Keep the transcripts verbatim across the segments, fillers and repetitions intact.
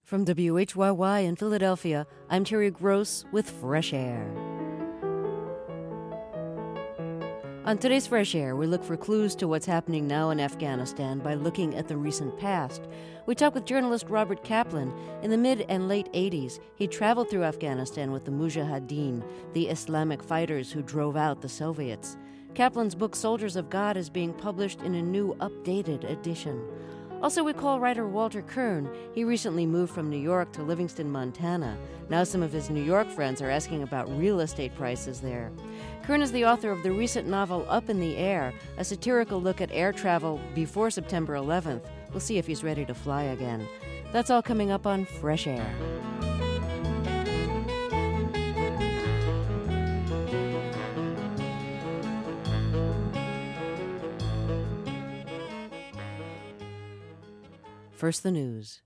From W H Y Y in Philadelphia, I'm Terry Gross with Fresh Air. On today's Fresh Air, we look for clues to what's happening now in Afghanistan by looking at the recent past. We talk with journalist Robert Kaplan. In the mid and late eighties, he traveled through Afghanistan with the Mujahideen, the Islamic fighters who drove out the Soviets. Kaplan's book Soldiers of God is being published in a new, updated edition. Also, we call writer Walter Kern. He recently moved from New York to Livingston, Montana. Now some of his New York friends are asking about real estate prices there. Kern is the author of the recent novel Up in the Air, a satirical look at air travel before September eleventh. We'll see if he's ready to fly again. That's all coming up on Fresh Air. First, the news.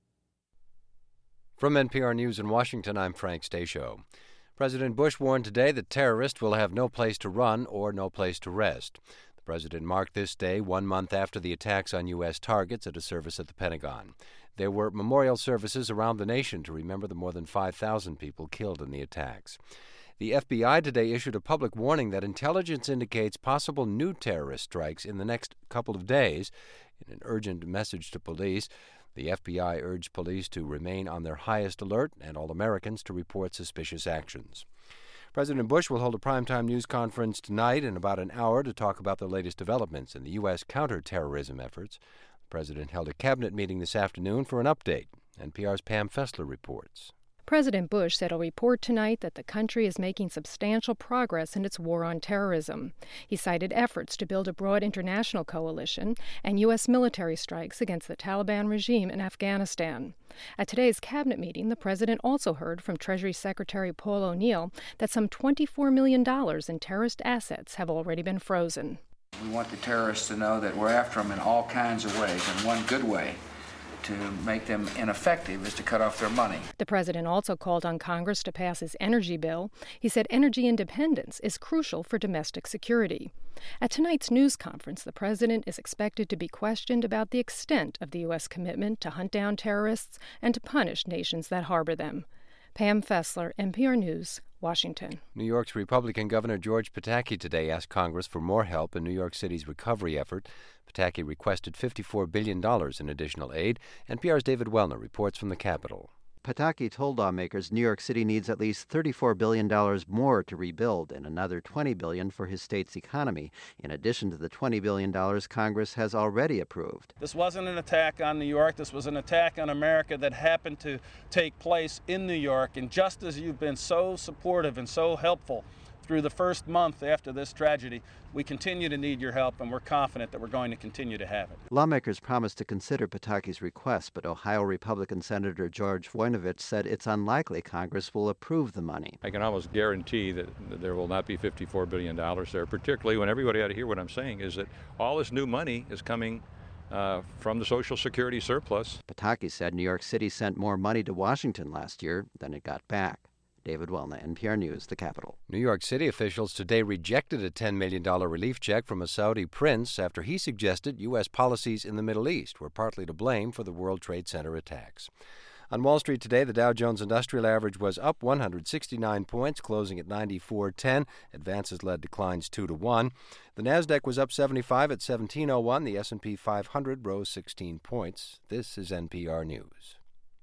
From N P R News in Washington, I'm Frank Stasio. President Bush warned today that terrorists will have no place to run or no place to rest. The president marked this day one month after the attacks on U S targets at a service at the Pentagon. There were memorial services around the nation to remember the more than five thousand people killed in the attacks. The F B I today issued a public warning that intelligence indicates possible new terrorist strikes in the next couple of days. In an urgent message to police, the F B I urged police to remain on their highest alert and all Americans to report suspicious actions. President Bush will hold a primetime news conference tonight in about an hour to talk about the latest developments in the U S counterterrorism efforts. The president held a cabinet meeting this afternoon for an update. N P R's Pam Fessler reports. President Bush said he'll report tonight that the country is making substantial progress in its war on terrorism. He cited efforts to build a broad international coalition and U S military strikes against the Taliban regime in Afghanistan. At today's cabinet meeting, the president also heard from Treasury Secretary Paul O'Neill that some twenty-four million dollars in terrorist assets have already been frozen. We want the terrorists to know that we're after them in all kinds of ways, and one good way to make them ineffective is to cut off their money. The president also called on Congress to pass his energy bill. He said energy independence is crucial for domestic security. At tonight's news conference, the president is expected to be questioned about the extent of the U S commitment to hunt down terrorists and to punish nations that harbor them. Pam Fessler, N P R News, Washington. New York's Republican Governor George Pataki today asked Congress for more help in New York City's recovery effort. Pataki requested fifty-four billion dollars in additional aid. N P R's David Wellner reports from the Capitol. Pataki told lawmakers New York City needs at least thirty-four billion dollars more to rebuild and another twenty billion dollars for his state's economy, in addition to the twenty billion dollars Congress has already approved. This wasn't an attack on New York. This was an attack on America that happened to take place in New York. And just as you've been so supportive and so helpful through the first month after this tragedy, we continue to need your help, and we're confident that we're going to continue to have it. Lawmakers promised to consider Pataki's request, but Ohio Republican Senator George Voinovich said it's unlikely Congress will approve the money. I can almost guarantee that there will not be fifty-four billion dollars there, particularly when everybody ought to hear what I'm saying is that all this new money is coming uh, from the Social Security surplus. Pataki said New York City sent more money to Washington last year than it got back. David Wellner, N P R News, the Capitol. New York City officials today rejected a ten million dollars relief check from a Saudi prince after he suggested U S policies in the Middle East were partly to blame for the World Trade Center attacks. On Wall Street today, the Dow Jones Industrial Average was up one hundred sixty-nine points, closing at ninety-four ten. Advances led declines two to one. The Nasdaq was up seventy-five at seventeen oh one. The S and P five hundred rose sixteen points. This is N P R News.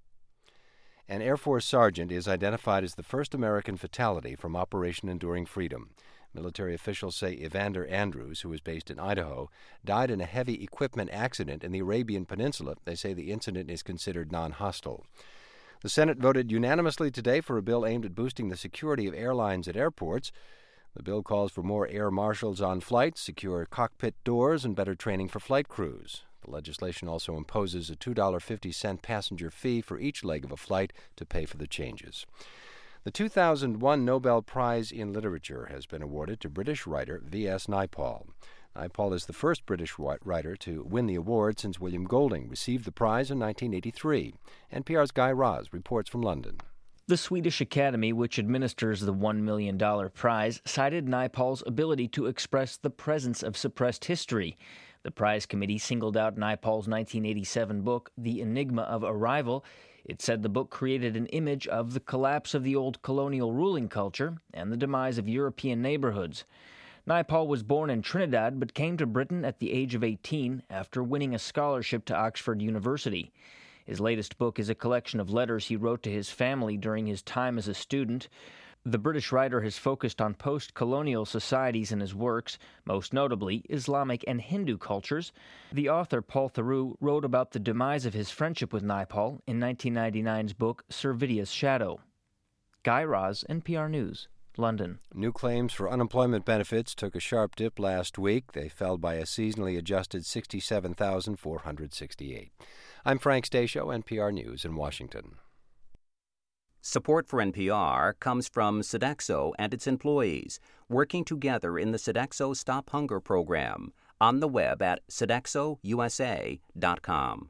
An Air Force sergeant is identified as the first American fatality from Operation Enduring Freedom. Military officials say Evander Andrews, who is based in Idaho, died in a heavy equipment accident in the Arabian Peninsula. They say the incident is considered non-hostile. The Senate voted unanimously today for a bill aimed at boosting the security of airlines at airports. The bill calls for more air marshals on flights, secure cockpit doors, and better training for flight crews. The legislation also imposes a two dollars and fifty cents passenger fee for each leg of a flight to pay for the changes. The two thousand one Nobel Prize in Literature has been awarded to British writer V S Naipaul. Naipaul is the first British writer to win the award since William Golding received the prize in nineteen eighty-three. N P R's Guy Raz reports from London. The Swedish Academy, which administers the one million dollars prize, cited Naipaul's ability to express the presence of suppressed history. The prize committee singled out Naipaul's nineteen eighty-seven book, The Enigma of Arrival. It said the book created an image of the collapse of the old colonial ruling culture and the demise of European neighborhoods. Naipaul was born in Trinidad but came to Britain at the age of eighteen after winning a scholarship to Oxford University. His latest book is a collection of letters he wrote to his family during his time as a student. The British writer has focused on post-colonial societies in his works, most notably Islamic and Hindu cultures. The author, Paul Theroux, wrote about the demise of his friendship with Naipaul in nineteen ninety-nine's book Servidus Shadow. Guy Raz, N P R News, London. New claims for unemployment benefits took a sharp dip last week. They fell by a seasonally adjusted sixty-seven thousand four hundred sixty-eight. I'm Frank Stasio, N P R News in Washington. Support for N P R comes from Sodexo and its employees, working together in the Sodexo Stop Hunger program, on the web at sodexo u s a dot com.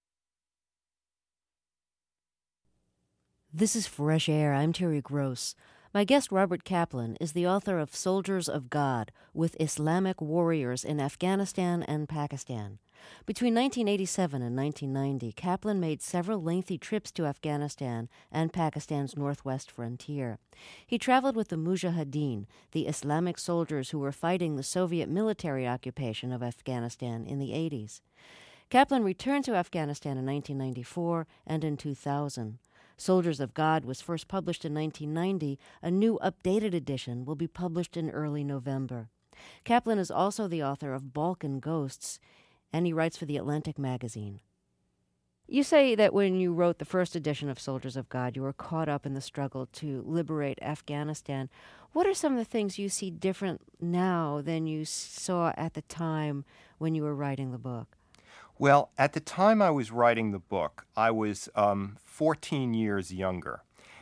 This is Fresh Air. I'm Terry Gross. My guest, Robert Kaplan, is the author of Soldiers of God, with Islamic Warriors in Afghanistan and Pakistan. Between nineteen eighty-seven and nineteen ninety, Kaplan made several lengthy trips to Afghanistan and Pakistan's northwest frontier. He traveled with the Mujahideen, the Islamic soldiers who were fighting the Soviet military occupation of Afghanistan in the eighties. Kaplan returned to Afghanistan in nineteen ninety-four and in two thousand. Soldiers of God was first published in nineteen ninety. A new updated edition will be published in early November. Kaplan is also the author of Balkan Ghosts, and he writes for The Atlantic magazine. You say that when you wrote the first edition of Soldiers of God, you were caught up in the struggle to liberate Afghanistan. What are some of the things you see different now than you saw at the time when you were writing the book? Well, at the time I was writing the book, I was um, fourteen years younger.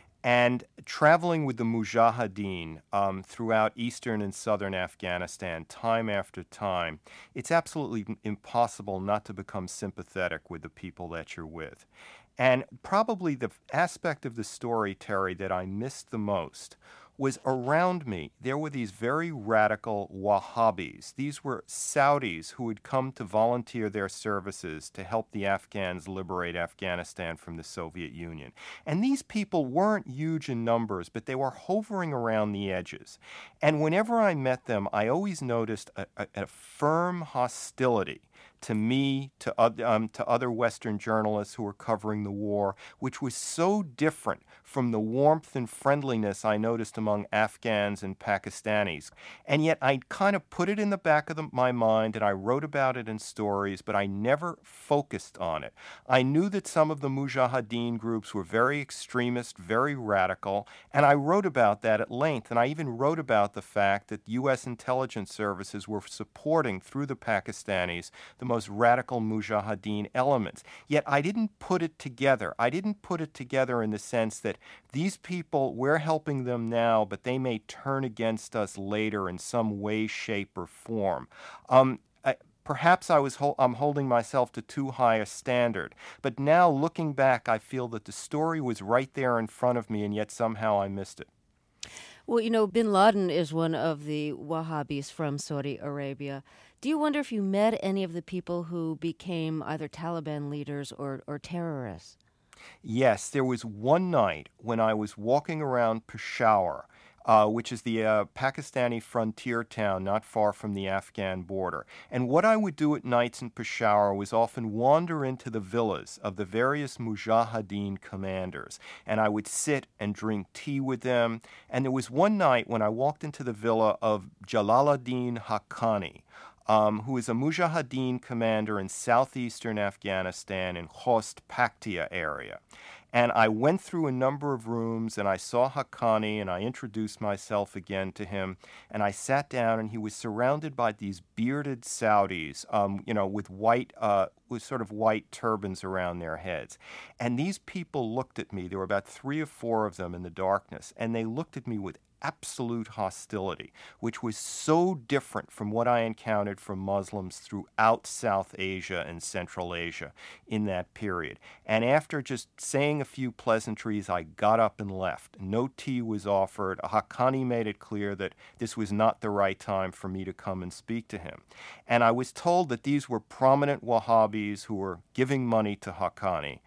And traveling with the Mujahideen um, throughout eastern and southern Afghanistan, time after time, it's absolutely impossible not to become sympathetic with the people that you're with. And probably the aspect of the story, Terry, that I missed the most was around me. There were these very radical Wahhabis. These were Saudis who had come to volunteer their services to help the Afghans liberate Afghanistan from the Soviet Union. And these people weren't huge in numbers, but they were hovering around the edges. And whenever I met them, I always noticed a, a, a firm hostility to me, to, um, to other Western journalists who were covering the war, which was so different from the warmth and friendliness I noticed among Afghans and Pakistanis. And yet I kind of put it in the back of the, my mind, and I wrote about it in stories, but I never focused on it. I knew that some of the Mujahideen groups were very extremist, very radical, and I wrote about that at length, and I even wrote about the fact that U S intelligence services were supporting, through the Pakistanis, the most radical Mujahideen elements. Yet I didn't put it together. I didn't put it together in the sense that these people, we're helping them now, but they may turn against us later in some way, shape, or form. Um, I, perhaps I was hol- I'm holding myself to too high a standard. But now, looking back, I feel that the story was right there in front of me, and yet somehow I missed it. Well, you know, bin Laden is one of the Wahhabis from Saudi Arabia. Do you wonder if you met any of the people who became either Taliban leaders or, or terrorists? Yes, there was one night when I was walking around Peshawar, uh, which is the uh, Pakistani frontier town not far from the Afghan border. And what I would do at nights in Peshawar was often wander into the villas of the various Mujahideen commanders. And I would sit and drink tea with them. And there was one night when I walked into the villa of Jalaluddin Haqqani, Um, who is a Mujahideen commander in southeastern Afghanistan in Khost Paktia area. And I went through a number of rooms, and I saw Haqqani, and I introduced myself again to him, and I sat down, and he was surrounded by these bearded Saudis, um, you know, with white, uh, with sort of white turbans around their heads. And these people looked at me. There were about three or four of them in the darkness, and they looked at me with absolute hostility, which was so different from what I encountered from Muslims throughout South Asia and Central Asia in that period. And after just saying a few pleasantries, I got up and left. No tea was offered. Haqqani made it clear that this was not the right time for me to come and speak to him. And I was told that these were prominent Wahhabis who were giving money to Haqqani.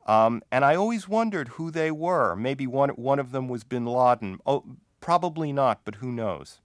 Um, and I always wondered who they were. Maybe one, one of them was bin Laden. Oh, probably not, but who knows?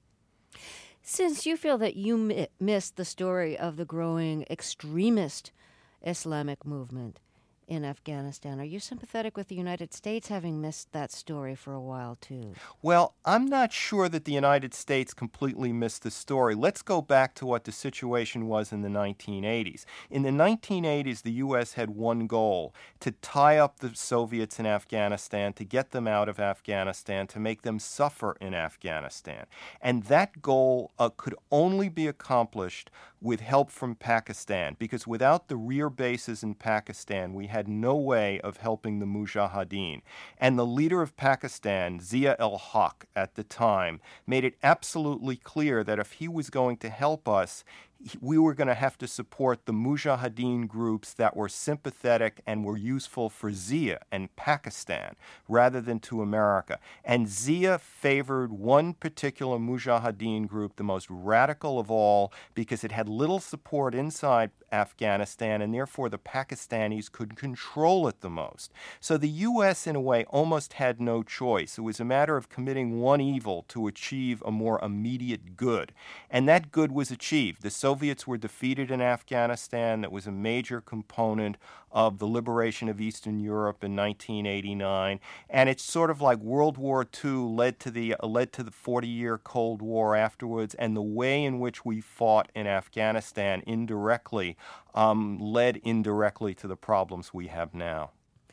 Since you feel that you mi- missed the story of the growing extremist Islamic movement in Afghanistan, are you sympathetic with the United States having missed that story for a while, too? Well, I'm not sure that the United States completely missed the story. Let's go back to what the situation was in the nineteen eighties. In the nineteen eighties, the U S had one goal: to tie up the Soviets in Afghanistan, to get them out of Afghanistan, to make them suffer in Afghanistan. And that goal uh, could only be accomplished with help from Pakistan, because without the rear bases in Pakistan, we had no way of helping the Mujahideen. And the leader of Pakistan, Zia-ul-Haq, at the time, made it absolutely clear that if he was going to help us, we were going to have to support the Mujahideen groups that were sympathetic and were useful for Zia and Pakistan rather than to America. And Zia favored one particular Mujahideen group, the most radical of all, because it had little support inside Afghanistan, and therefore the Pakistanis could control it the most. So the U S, in a way, almost had no choice. It was a matter of committing one evil to achieve a more immediate good. And that good was achieved. The Soviets were defeated in Afghanistan. That was a major component of the liberation of Eastern Europe in nineteen eighty-nine. And it's sort of like World War Two led to the uh, led to the forty-year Cold War afterwards, and the way in which we fought in Afghanistan indirectly um, led indirectly to the problems we have now.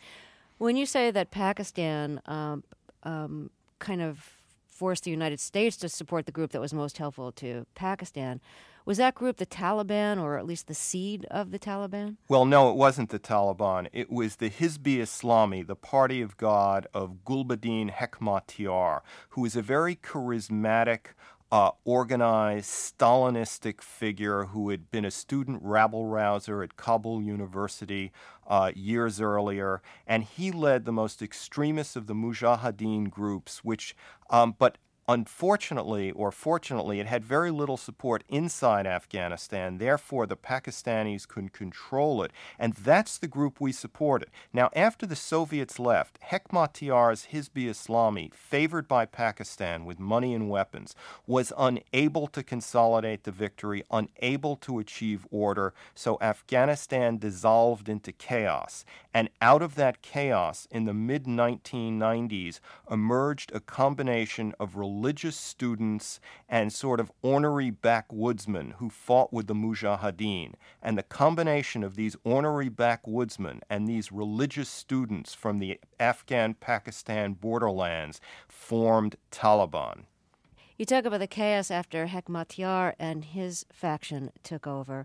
When you say that Pakistan um, um, kind of forced the United States to support the group that was most helpful to Pakistan, was that group the Taliban, or at least the seed of the Taliban? Well, no, it wasn't the Taliban. It was the Hizb-i-Islami, the Party of God of Gulbuddin Hekmatyar, who was a very charismatic, uh, organized, Stalinistic figure who had been a student rabble-rouser at Kabul University uh, years earlier. And he led the most extremist of the Mujahideen groups, which, um, but unfortunately, or fortunately, it had very little support inside Afghanistan. Therefore, the Pakistanis could control it. And that's the group we supported. Now, after the Soviets left, Hekmatyar's Hizb-i-Islami, favored by Pakistan with money and weapons, was unable to consolidate the victory, unable to achieve order. So Afghanistan dissolved into chaos. And out of that chaos, in the mid nineteen nineties, emerged a combination of religious religious students and sort of ornery backwoodsmen who fought with the Mujahideen. And the combination of these ornery backwoodsmen and these religious students from the Afghan-Pakistan borderlands formed Taliban. You talk about the chaos after Hekmatyar and his faction took over.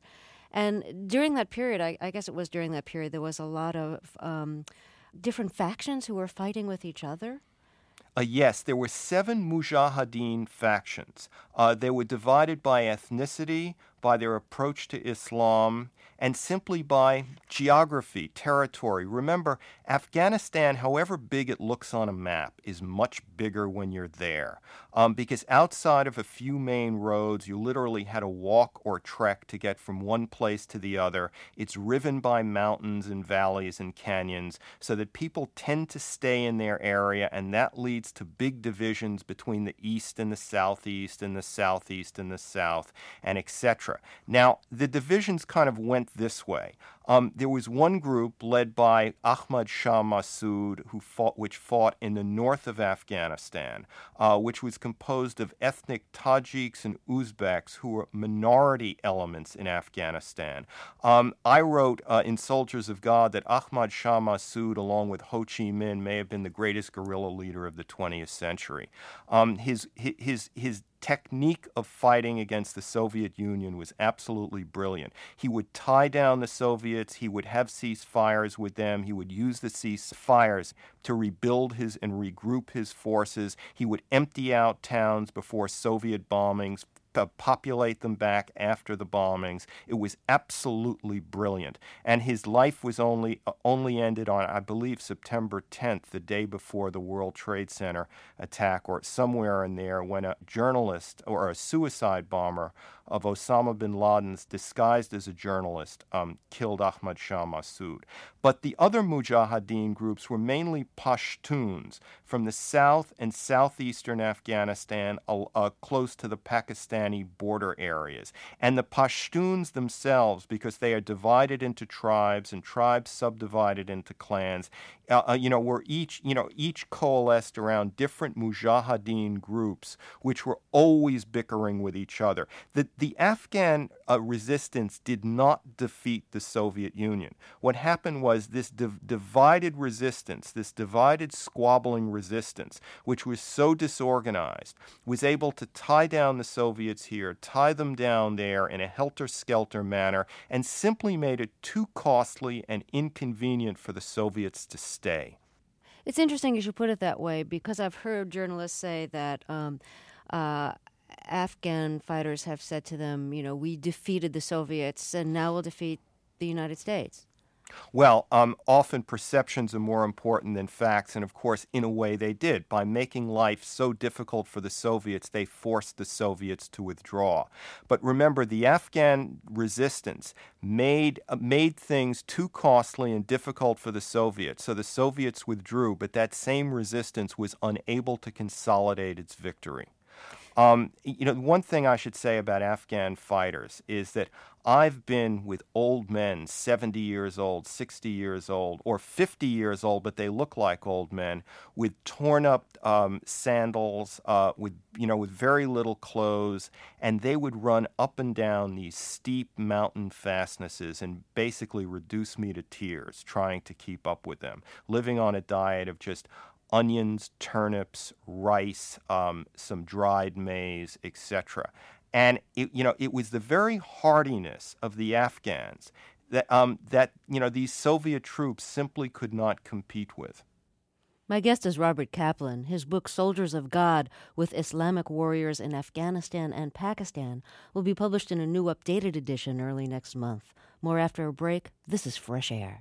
And during that period, I, I guess it was during that period, there was a lot of um, different factions who were fighting with each other. Uh, yes, there were seven Mujahideen factions. Uh, they were divided by ethnicity, by their approach to Islam, and simply by geography, territory. Remember, Afghanistan, however big it looks on a map, is much bigger when you're there. Um, because outside of a few main roads, you literally had to walk or trek to get from one place to the other. It's riven by mountains and valleys and canyons, so that people tend to stay in their area, and that leads to big divisions between the east and the southeast and the southeast and the south, and et cetera. Now, the divisions kind of went this way. Um, there was one group led by Ahmad Shah Massoud, who fought, which fought in the north of Afghanistan, uh, which was composed of ethnic Tajiks and Uzbeks, who were minority elements in Afghanistan. Um, I wrote uh, in Soldiers of God that Ahmad Shah Massoud, along with Ho Chi Minh, may have been the greatest guerrilla leader of the twentieth century. Um, his his his technique of fighting against the Soviet Union was absolutely brilliant. He would tie down the Soviets, he would have ceasefires with them, he would use the ceasefires to rebuild his and regroup his forces, he would empty out towns before Soviet bombings, populate them back after the bombings. It was absolutely brilliant. And his life was only uh, only ended on, I believe, September tenth, the day before the World Trade Center attack, or somewhere in there, when a journalist or a suicide bomber of Osama bin Laden's, disguised as a journalist, um, killed Ahmad Shah Massoud. But the other Mujahideen groups were mainly Pashtuns from the south and southeastern Afghanistan, uh, uh, close to the Pakistani border areas. And the Pashtuns themselves, because they are divided into tribes and tribes subdivided into clans, uh, uh, you know, were each, you know, each coalesced around different Mujahideen groups, which were always bickering with each other. The, the Afghan uh, resistance did not defeat the Soviet Union. What happened was this div- divided resistance, this divided squabbling resistance, which was so disorganized, was able to tie down the Soviets here, tie them down there in a helter-skelter manner, and simply made it too costly and inconvenient for the Soviets to stay. It's interesting you should put it that way, because I've heard journalists say that um, uh, Afghan fighters have said to them, you know, we defeated the Soviets and now we'll defeat the United States. Well, um, often perceptions are more important than facts, and of course, in a way they did. By making life so difficult for the Soviets, they forced the Soviets to withdraw. But remember, the Afghan resistance made uh, made things too costly and difficult for the Soviets, so the Soviets withdrew, but that same resistance was unable to consolidate its victory. Um, you know, one thing I should say about Afghan fighters is that I've been with old men, seventy years old, sixty years old, or fifty years old, but they look like old men, with torn up um, sandals, uh, with, you know, with very little clothes, and they would run up and down these steep mountain fastnesses and basically reduce me to tears trying to keep up with them, living on a diet of just onions, turnips, rice, um, some dried maize, et cetera. And it, you know, it was the very hardiness of the Afghans that um, that you know these Soviet troops simply could not compete with. My guest is Robert Kaplan. His book, Soldiers of God, with Islamic Warriors in Afghanistan and Pakistan, will be published in a new updated edition early next month. More after a break. This is Fresh Air.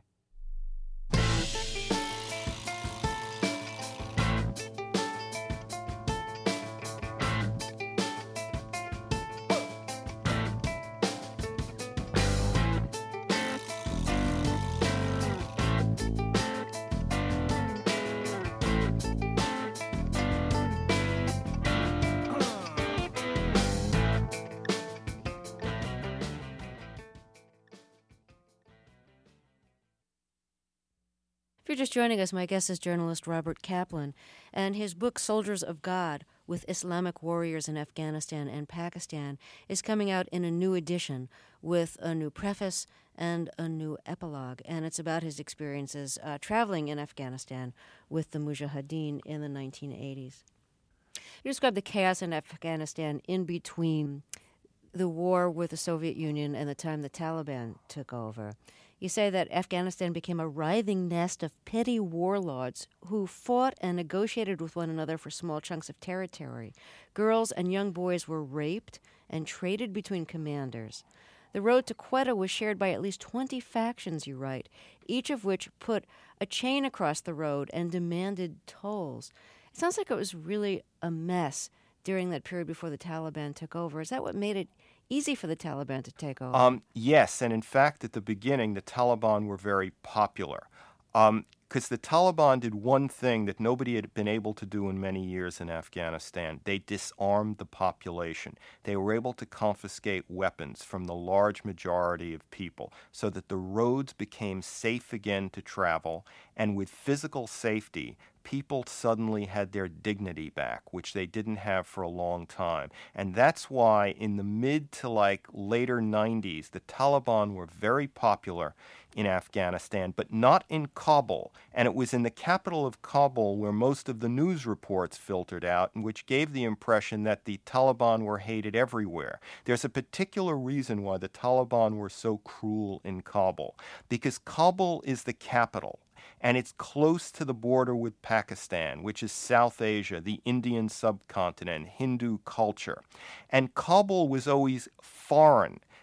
If you're just joining us, my guest is journalist Robert Kaplan, and his book, Soldiers of God, with Islamic Warriors in Afghanistan and Pakistan, is coming out in a new edition with a new preface and a new epilogue, and it's about his experiences uh, traveling in Afghanistan with the Mujahideen in the nineteen eighties. You describe the chaos in Afghanistan in between the war with the Soviet Union and the time the Taliban took over. You say that Afghanistan became a writhing nest of petty warlords who fought and negotiated with one another for small chunks of territory. Girls and young boys were raped and traded between commanders. The road to Quetta was shared by at least twenty factions, you write, each of which put a chain across the road and demanded tolls. It sounds like it was really a mess during that period before the Taliban took over. Is that what made it easy for the Taliban to take over? Um, yes, and in fact, at the beginning, the Taliban were very popular. Um, because the Taliban did one thing that nobody had been able to do in many years in Afghanistan. They disarmed the population. They were able to confiscate weapons from the large majority of people so that the roads became safe again to travel, and with physical safety, people suddenly had their dignity back, which they didn't have for a long time. And that's why in the mid to like later nineties, the Taliban were very popular in Afghanistan, but not in Kabul. And it was in the capital of Kabul where most of the news reports filtered out, and which gave the impression that the Taliban were hated everywhere. There's a particular reason why the Taliban were so cruel in Kabul, because Kabul is the capital. And it's close to the border with Pakistan, which is South Asia, the Indian subcontinent, Hindu culture. And Kabul was always foreign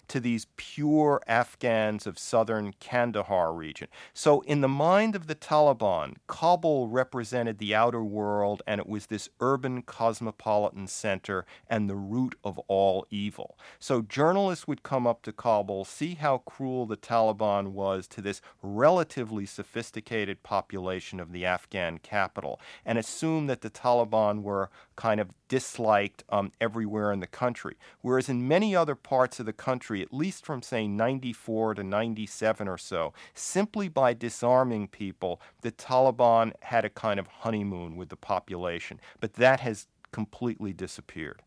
to these pure Afghans of southern Kandahar region. So in the mind of the Taliban, Kabul represented the outer world, and it was this urban cosmopolitan center and the root of all evil. So journalists would come up to Kabul, see how cruel the Taliban was to this relatively sophisticated population of the Afghan capital, and assume that the Taliban were kind of disliked um, everywhere in the country. Whereas in many other parts of the country, at least from, say, ninety-four to ninety-seven or so, simply by disarming people, the Taliban had a kind of honeymoon with the population. But that has completely disappeared.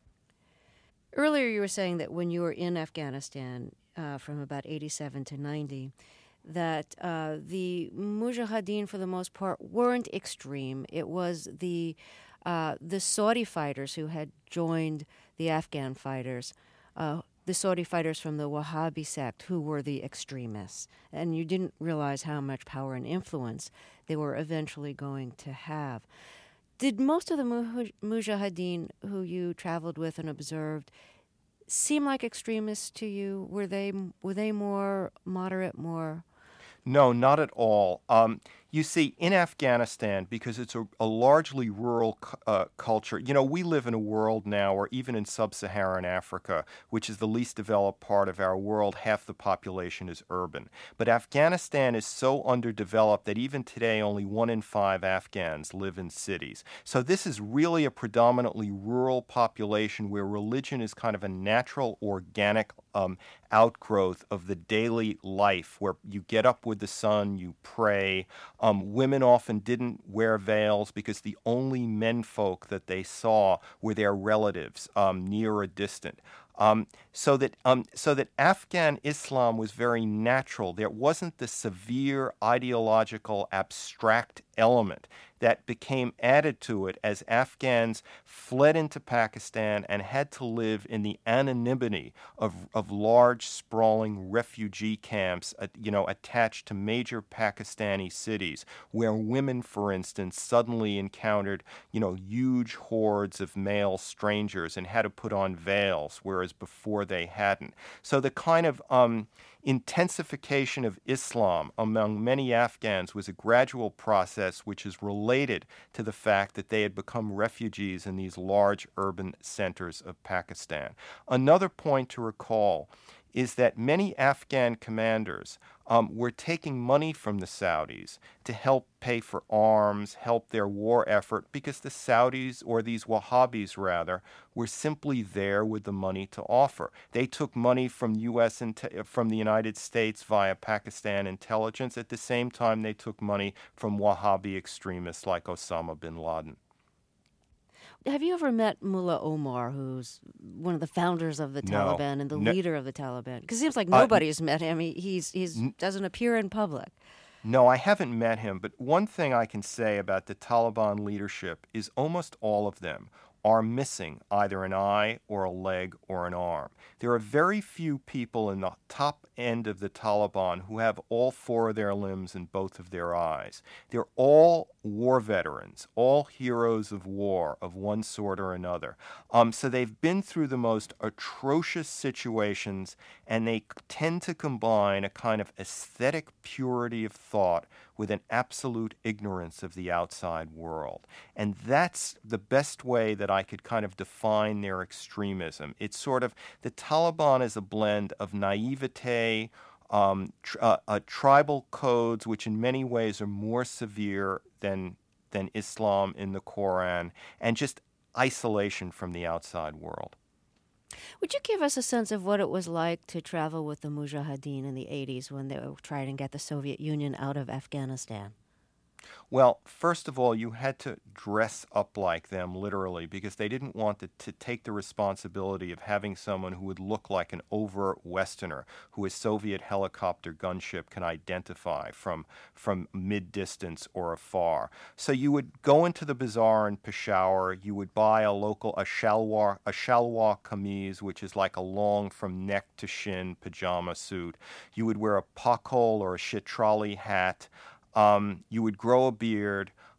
Earlier you were saying that when you were in Afghanistan uh, from about eighty-seven to ninety, that uh, the Mujahideen, for the most part, weren't extreme. It was the uh, the Saudi fighters who had joined the Afghan fighters, uh, the Saudi fighters from the Wahhabi sect, who were the extremists. And you didn't realize how much power and influence they were eventually going to have. Did most of the muj- Mujahideen who you traveled with and observed seem like extremists to you? Were they were they more moderate, more? No, not at all. Um, you see, in Afghanistan, because it's a, a largely rural uh, culture, you know, we live in a world now, or even in sub-Saharan Africa, which is the least developed part of our world, half the population is urban. But Afghanistan is so underdeveloped that even today only one in five Afghans live in cities. So this is really a predominantly rural population where religion is kind of a natural, organic um, outgrowth of the daily life, where you get up with the sun, you pray. Um, women often didn't wear veils because the only menfolk that they saw were their relatives, um, near or distant. Um, so that um, so that Afghan Islam was very natural. There wasn't the severe ideological abstract element that became added to it as Afghans fled into Pakistan and had to live in the anonymity of, of large, sprawling refugee camps, uh, you know, attached to major Pakistani cities, where women, for instance, suddenly encountered, you know, huge hordes of male strangers and had to put on veils, whereas before they hadn't. So the kind of um, intensification of Islam among many Afghans was a gradual process which is related to the fact that they had become refugees in these large urban centers of Pakistan. Another point to recall is that many Afghan commanders um, were taking money from the Saudis to help pay for arms, help their war effort, because the Saudis, or these Wahhabis rather, were simply there with the money to offer. They took money from U S inte- from the United States via Pakistan intelligence. At the same time, they took money from Wahhabi extremists like Osama bin Laden. Have you ever met Mullah Omar, who's one of the founders of the No. Taliban and the No. leader of the Taliban? Because it seems like Uh, nobody's met him. He he's he's n- doesn't appear in public. No, I haven't met him, but one thing I can say about the Taliban leadership is almost all of them are missing either an eye or a leg or an arm. There are very few people in the top end of the Taliban who have all four of their limbs and both of their eyes. They're all war veterans, all heroes of war of one sort or another. Um, so they've been through the most atrocious situations, and they tend to combine a kind of aesthetic purity of thought with an absolute ignorance of the outside world. And that's the best way that I could kind of define their extremism. It's sort of, the Taliban is a blend of naivete, um, tr- uh, uh, tribal codes, which in many ways are more severe than than Islam in the Quran, and just isolation from the outside world. Would you give us a sense of what it was like to travel with the Mujahideen in the eighties when they were trying to get the Soviet Union out of Afghanistan? Well, first of all, you had to dress up like them, literally, because they didn't want to, to take the responsibility of having someone who would look like an overt Westerner, who a Soviet helicopter gunship can identify from, from mid-distance or afar. So you would go into the bazaar in Peshawar, you would buy a local, a shalwar, a shalwar kameez, which is like a long from neck to shin pajama suit. You would wear a pakhol or a shitrali hat. Um, you would grow a beard.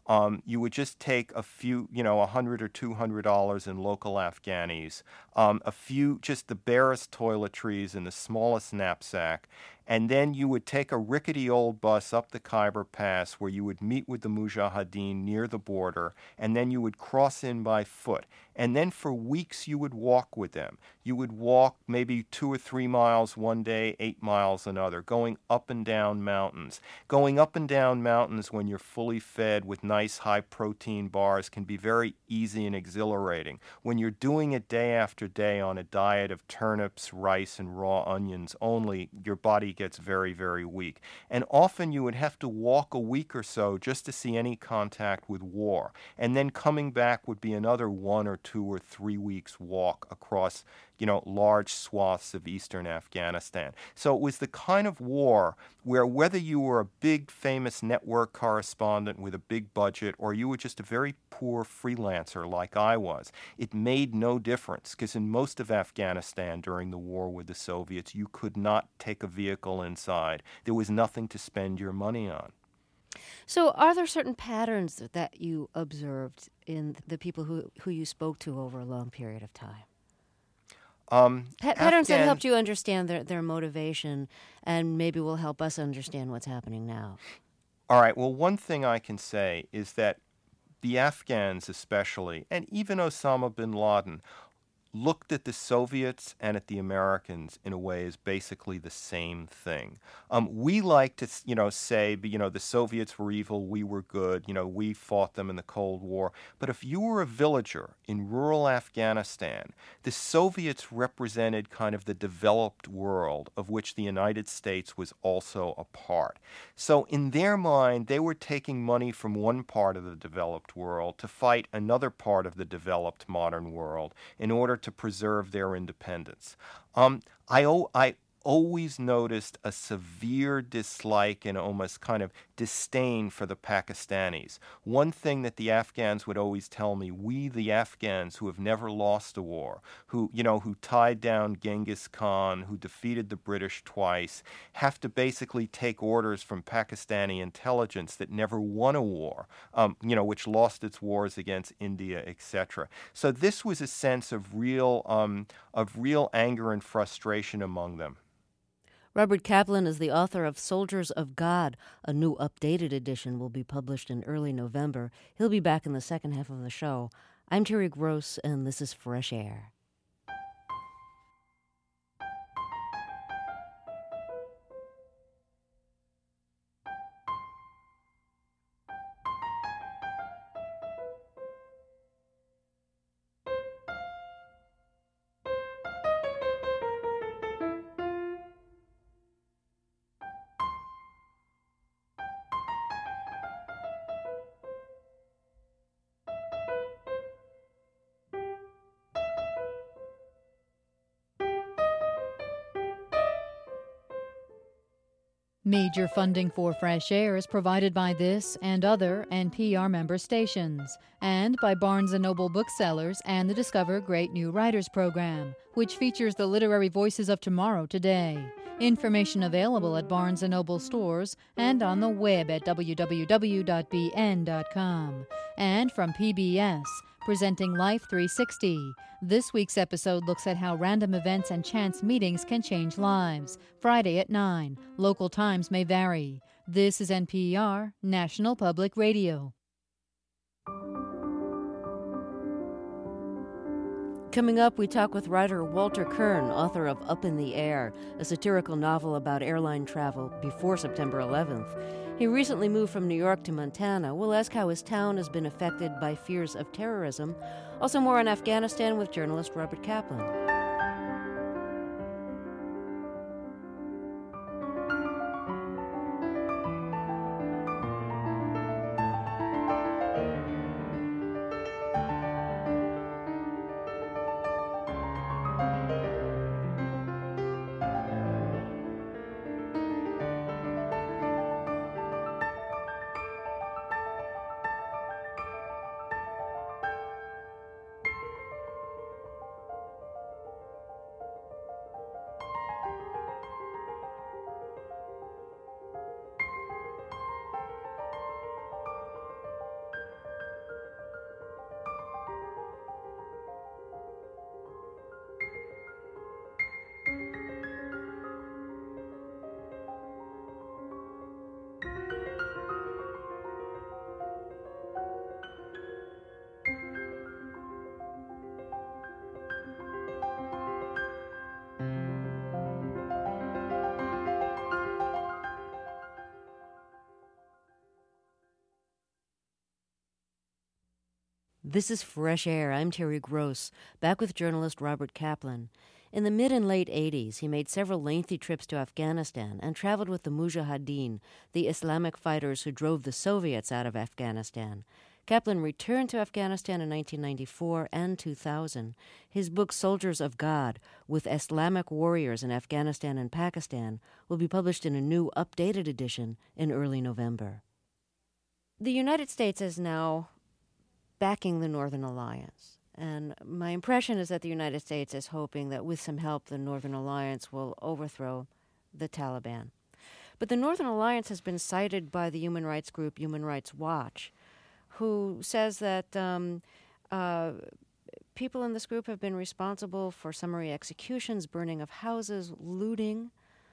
Um, you would just take a few, you know, a hundred or two hundred dollars in local Afghanis, um, a few, just the barest toiletries in the smallest knapsack, and then you would take a rickety old bus up the Khyber Pass where you would meet with the Mujahideen near the border, and then you would cross in by foot. And then for weeks you would walk with them. You would walk maybe two or three miles one day, eight miles another, going up and down mountains. Going up and down mountains when you're fully fed with nice high-protein bars can be very easy and exhilarating. When you're doing it day after day on a diet of turnips, rice, and raw onions only, your body gets very, very weak. And often you would have to walk a week or so just to see any contact with war. And then coming back would be another one or two or three weeks walk across, you know, large swaths of eastern Afghanistan. So it was the kind of war where whether you were a big famous network correspondent with a big budget or you were just a very poor freelancer like I was, it made no difference because in most of Afghanistan during the war with the Soviets, you could not take a vehicle inside. There was nothing to spend your money on. So are there certain patterns that you observed in the people who, who you spoke to over a long period of time? Um, pa- patterns Afghan- that helped you understand their, their motivation and maybe will help us understand what's happening now. All right. Well, one thing I can say is that the Afghans especially, and even Osama bin Laden, looked at the Soviets and at the Americans in a way as basically the same thing. Um, we like to, you know, say, you know, the Soviets were evil, we were good, you know, we fought them in the Cold War. But if you were a villager in rural Afghanistan, the Soviets represented kind of the developed world of which the United States was also a part. So in their mind, they were taking money from one part of the developed world to fight another part of the developed modern world in order to preserve their independence. Um, I, I always noticed a severe dislike and almost kind of disdain for the Pakistanis. One thing that the Afghans would always tell me, we the Afghans who have never lost a war, who, you know, who tied down Genghis Khan, who defeated the British twice, have to basically take orders from Pakistani intelligence that never won a war, um, you know, which lost its wars against India, et cetera. So this was a sense of real, um, of real anger and frustration among them. Robert Kaplan is the author of Soldiers of God. A new updated edition will be published in early November. He'll be back in the second half of the show. I'm Terry Gross, and this is Fresh Air. Major funding for Fresh Air is provided by this and other N P R member stations, and by Barnes and Noble Booksellers and the Discover Great New Writers program, which features the literary voices of tomorrow today. Information available at Barnes and Noble stores and on the web at w w w dot b n dot com. And from P B S, presenting Life three sixty. This week's episode looks at how random events and chance meetings can change lives. Friday at nine. Local times may vary. This is N P R, National Public Radio. Coming up, we talk with writer Walter Kern, author of Up in the Air, a satirical novel about airline travel before September eleventh. He recently moved from New York to Montana. We'll ask how his town has been affected by fears of terrorism. Also more on Afghanistan with journalist Robert Kaplan. This is Fresh Air. I'm Terry Gross, back with journalist Robert Kaplan. In the mid and late eighties, he made several lengthy trips to Afghanistan and traveled with the Mujahideen, the Islamic fighters who drove the Soviets out of Afghanistan. Kaplan returned to Afghanistan in nineteen ninety-four and two thousand. His book, Soldiers of God, with Islamic warriors in Afghanistan and Pakistan, will be published in a new, updated edition in early November. The United States is now backing the Northern Alliance. And my impression is that the United States is hoping that with some help, the Northern Alliance will overthrow the Taliban. But the Northern Alliance has been cited by the human rights group Human Rights Watch, who says that um, uh, people in this group have been responsible for summary executions, burning of houses, looting.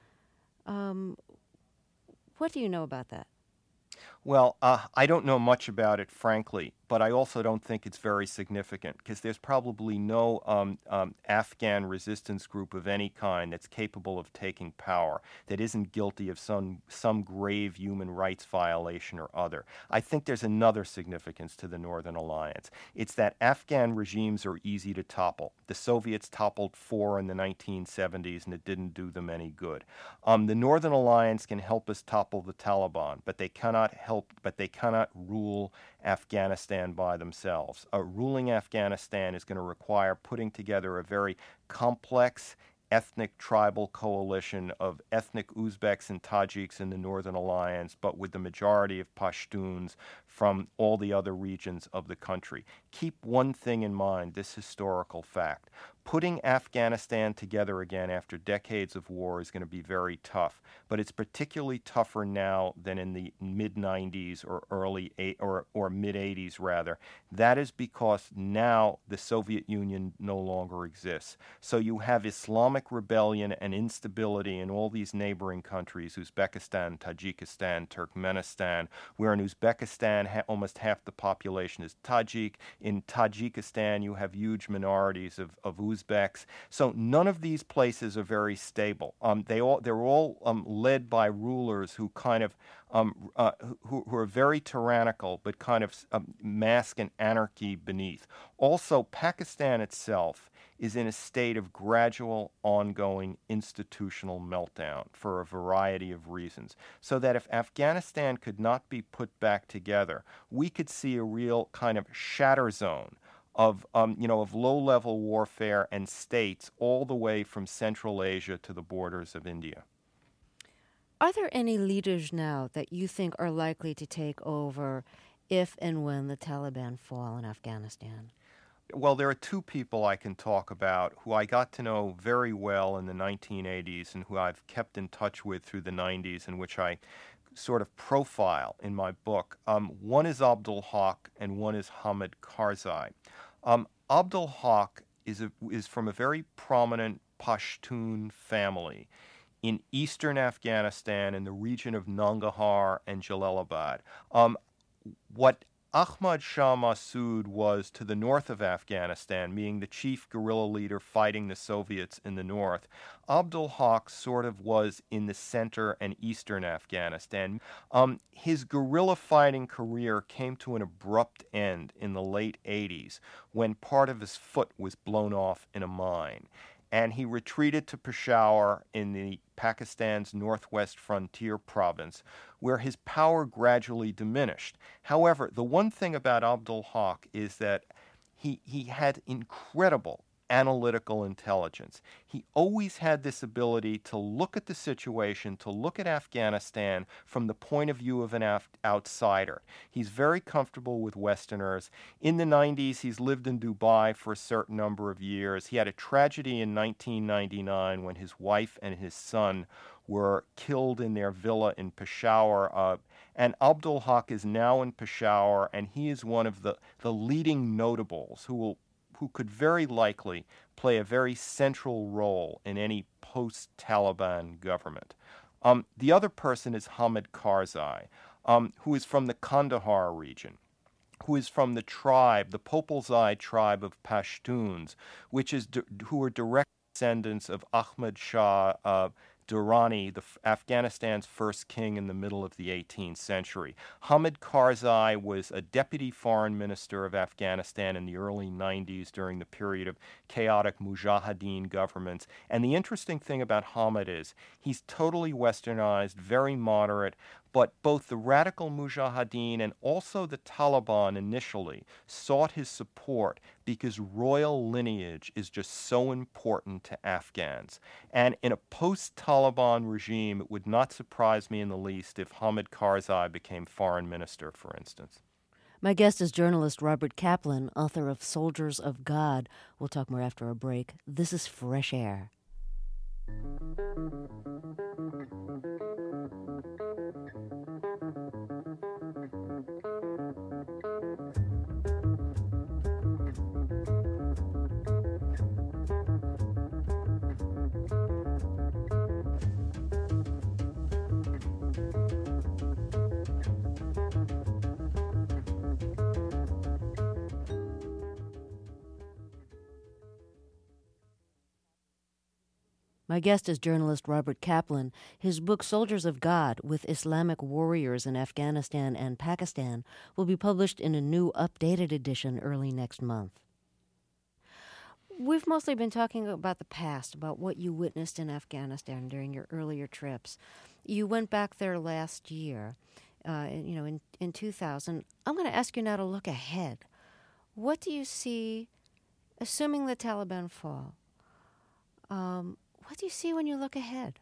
Um, what do you know about that? Well, uh, I don't know much about it, frankly, but I also don't think it's very significant because there's probably no um, um, Afghan resistance group of any kind that's capable of taking power that isn't guilty of some some grave human rights violation or other. I think there's another significance to the Northern Alliance. It's that Afghan regimes are easy to topple. The Soviets toppled four in the nineteen seventies, and it didn't do them any good. Um, the Northern Alliance can help us topple the Taliban, but they cannot help, but they cannot rule Afghanistan by themselves. Uh, ruling Afghanistan is going to require putting together a very complex ethnic tribal coalition of ethnic Uzbeks and Tajiks in the Northern Alliance, but with the majority of Pashtuns from all the other regions of the country. Keep one thing in mind, this historical fact. Putting Afghanistan together again after decades of war is going to be very tough, but it's particularly tougher now than in the mid nineties or early eight, or or mid eighties rather. That is because now the Soviet Union no longer exists. So you have Islamic rebellion and instability in all these neighboring countries, Uzbekistan, Tajikistan, Turkmenistan, where in Uzbekistan ha- almost half the population is Tajik. In Tajikistan you have huge minorities of, of Uzbeks. So none of these places are very stable. Um, they all they're all um, led by rulers who kind of um, uh, who, who are very tyrannical, but kind of um, mask an anarchy beneath. Also, Pakistan itself is in a state of gradual, ongoing institutional meltdown for a variety of reasons. So that if Afghanistan could not be put back together, we could see a real kind of shatter zone of um, you know of low-level warfare and states all the way from Central Asia to the borders of India. Are there any leaders now that you think are likely to take over if and when the Taliban fall in Afghanistan? Well, there are two people I can talk about who I got to know very well in the nineteen eighties and who I've kept in touch with through the nineties, and which I sort of profile in my book. Um, one is Abdul Haq and one is Hamid Karzai. Um, Abdul Haq is, a, is from a very prominent Pashtun family in eastern Afghanistan in the region of Nangarhar and Jalalabad. Um, what Ahmad Shah Massoud was to the north of Afghanistan, being the chief guerrilla leader fighting the Soviets in the north, Abdul Haq sort of was in the center and eastern Afghanistan. Um, his guerrilla fighting career came to an abrupt end in the late eighties when part of his foot was blown off in a mine. And he retreated to Peshawar in the Pakistan's northwest frontier province, where his power gradually diminished. However, the one thing about Abdul Haq is that he, he had incredible analytical intelligence. He always had this ability to look at the situation, to look at Afghanistan from the point of view of an af- outsider. He's very comfortable with Westerners. In the nineties, he's lived in Dubai for a certain number of years. He had a tragedy in nineteen ninety-nine when his wife and his son were killed in their villa in Peshawar. Uh, and Abdul Haq is now in Peshawar, and he is one of the, the leading notables who will who could very likely play a very central role in any post-Taliban government. Um, the other person is Hamid Karzai, um, who is from the Kandahar region, who is from the tribe, the Popalzai tribe of Pashtuns, which is di- who are direct descendants of Ahmad Shah uh, Durrani, the, Afghanistan's first king in the middle of the eighteenth century. Hamid Karzai was a deputy foreign minister of Afghanistan in the early nineties during the period of chaotic Mujahideen governments. And the interesting thing about Hamid is he's totally westernized, very moderate, but both the radical Mujahideen and also the Taliban initially sought his support because royal lineage is just so important to Afghans. And in a post-Taliban regime, it would not surprise me in the least if Hamid Karzai became foreign minister, for instance. My guest is journalist Robert Kaplan, author of Soldiers of God. We'll talk more after a break. This is Fresh Air. My guest is journalist Robert Kaplan. His book, Soldiers of God, with Islamic Warriors in Afghanistan and Pakistan, will be published in a new, updated edition early next month. We've mostly been talking about the past, about what you witnessed in Afghanistan during your earlier trips. You went back there last year, uh, you know, in, in two thousand. I'm going to ask you now to look ahead. What do you see, assuming the Taliban fall? Um, What do you see when you look ahead?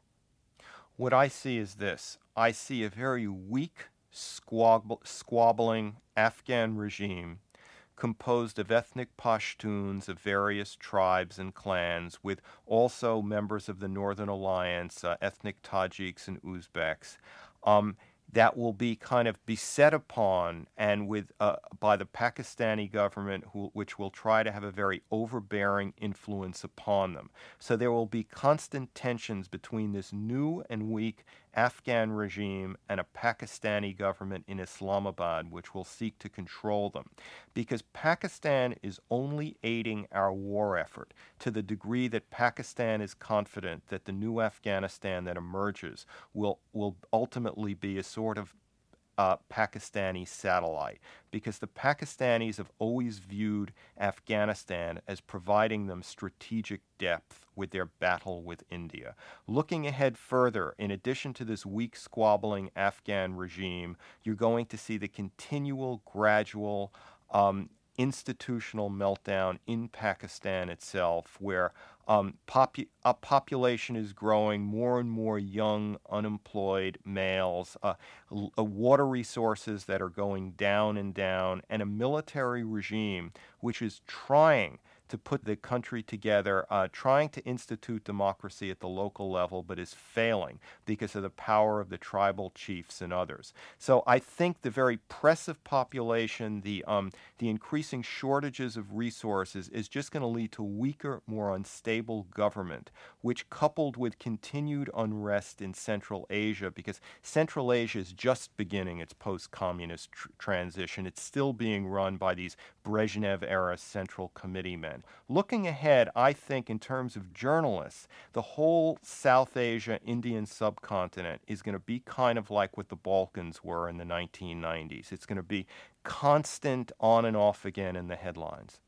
What I see is this. I see a very weak, squabble, squabbling Afghan regime composed of ethnic Pashtuns of various tribes and clans, with also members of the Northern Alliance, uh, ethnic Tajiks and Uzbeks, um, that will be kind of beset upon and with uh, by the Pakistani government, who, which will try to have a very overbearing influence upon them. So there will be constant tensions between this new and weak Afghan regime and a Pakistani government in Islamabad, which will seek to control them. Because Pakistan is only aiding our war effort to the degree that Pakistan is confident that the new Afghanistan that emerges will, will ultimately be a sort of Uh, Pakistani satellite, because the Pakistanis have always viewed Afghanistan as providing them strategic depth with their battle with India. Looking ahead further, in addition to this weak, squabbling Afghan regime, you're going to see the continual, gradual, um, institutional meltdown in Pakistan itself, where um, popu- a population is growing, more and more young, unemployed males, uh, l- uh, water resources that are going down and down, and a military regime which is trying to put the country together, uh, trying to institute democracy at the local level, but is failing because of the power of the tribal chiefs and others. So I think the very press of population, the um, the increasing shortages of resources is just going to lead to weaker, more unstable government, which, coupled with continued unrest in Central Asia, because Central Asia is just beginning its post-communist tr- transition. It's still being run by these Brezhnev-era Central Committee men. Looking ahead, I think in terms of journalists, the whole South Asia, Indian subcontinent is going to be kind of like what the Balkans were in the nineteen nineties. It's going to be constant on and off again in the headlines.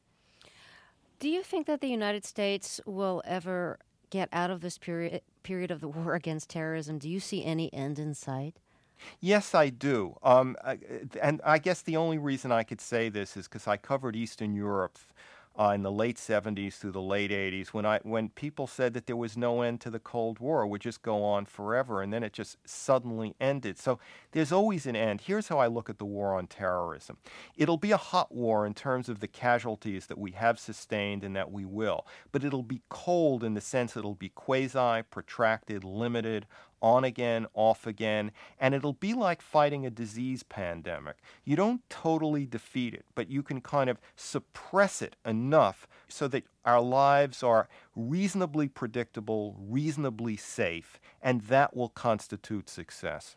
Do you think that the United States will ever get out of this period period of the war against terrorism? Do you see any end in sight? Yes, I do. Um, I, and I guess the only reason I could say this is because I covered Eastern Europe uh, in the late seventies through the late eighties, when I when people said that there was no end to the Cold War, it would just go on forever, and then it just suddenly ended. So there's always an end. Here's how I look at the war on terrorism. It'll be a hot war in terms of the casualties that we have sustained and that we will, but it'll be cold in the sense that it'll be quasi, protracted, limited, on again, off again, and it'll be like fighting a disease pandemic. You don't totally defeat it, but you can kind of suppress it enough so that our lives are reasonably predictable, reasonably safe, and that will constitute success.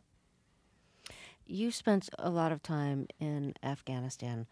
You spent a lot of time in Afghanistan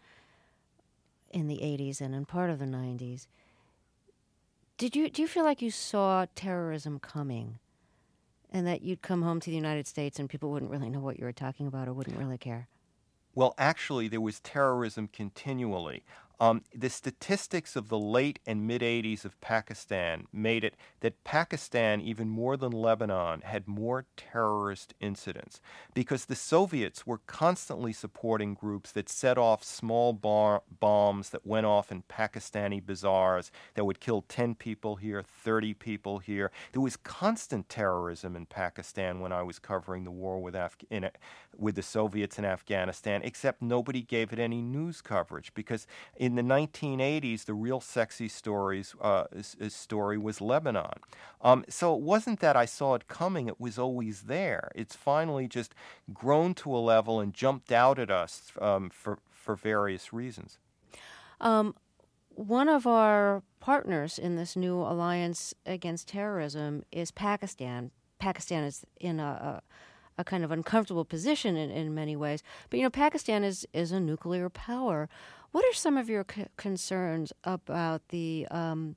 in the eighties and in part of the nineties. Did you do you feel like you saw terrorism coming? and that you'd come home to the United States and people wouldn't really know what you were talking about or wouldn't really care? Well, actually, there was terrorism continually. Um, the statistics of the late and mid-eighties of Pakistan made it that Pakistan, even more than Lebanon, had more terrorist incidents because the Soviets were constantly supporting groups that set off small bar- bombs that went off in Pakistani bazaars that would kill ten people here, thirty people here. There was constant terrorism in Pakistan when I was covering the war with, Af- in, with the Soviets in Afghanistan, except nobody gave it any news coverage because in the nineteen eighties, the real sexy stories uh, s- s- story was Lebanon. Um, so it wasn't that I saw it coming, it was always there. It's finally just grown to a level and jumped out at us um, for, for various reasons. Um, one of our partners in this new alliance against terrorism is Pakistan. Pakistan is in a, a, a kind of uncomfortable position in, in many ways. But, you know, Pakistan is, is a nuclear power. What are some of your c- concerns about the um,